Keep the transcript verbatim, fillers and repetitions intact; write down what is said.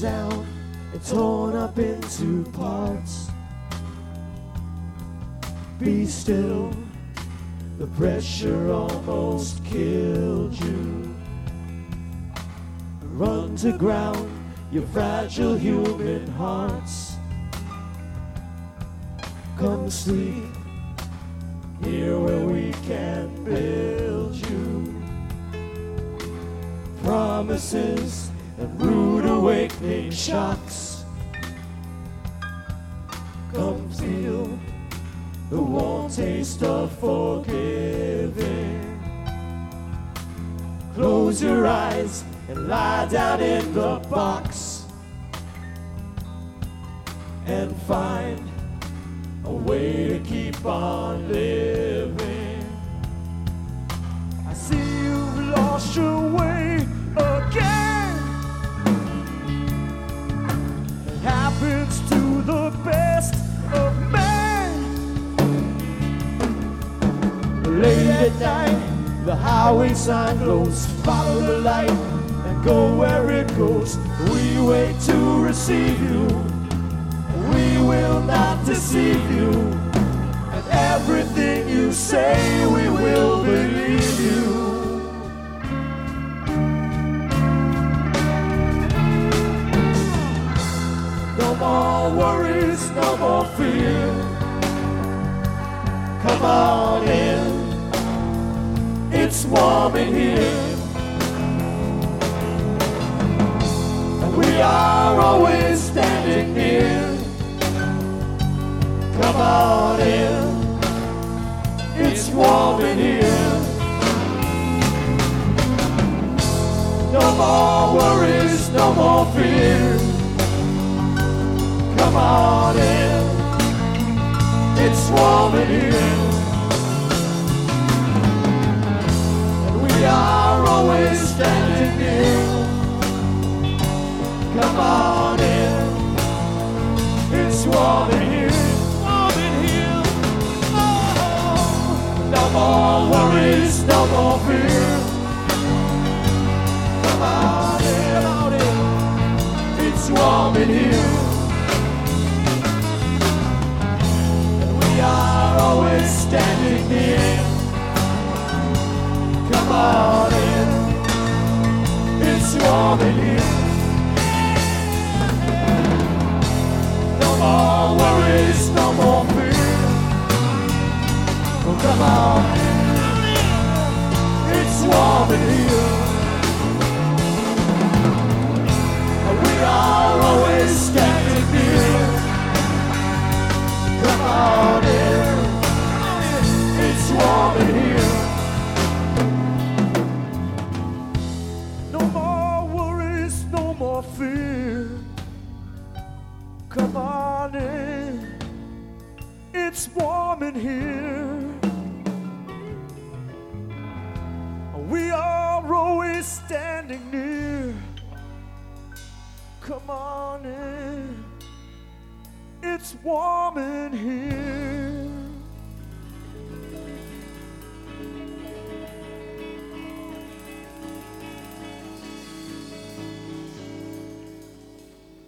down and torn up into parts. Be still, the pressure almost killed you. Run to ground, your fragile human hearts. Come sleep here where we can build you promises and rude awakening shocks. Come feel the warm taste of forgiving. Close your eyes and lie down in the box and find a way to keep on living. I see you've lost your way again. It happens to the best of men. Late at night, the highway sign glows. Follow the light and go where it goes. We wait to receive you. We will not deceive you. And everything you say, we will believe you. No more worries, no more fear. Come on in. It's warm in here. And we are always standing near. Come on in, it's warm in here. No more worries, no more fear. Come on in, it's warm in here. And we are always standing near. Come on in, it's warm in here. No more worries, no more fear. Come on in, out in. It's warm in here. And we are always standing near. Come on in. It's warm in here. No more worries, no more fear. Oh, come on, it's warm in here. We are always standing near. Come on in, it's warm in here. No more worries, no more fear. Come on in, it's warm in here. We are always standing near. Come on in, it's warm in here.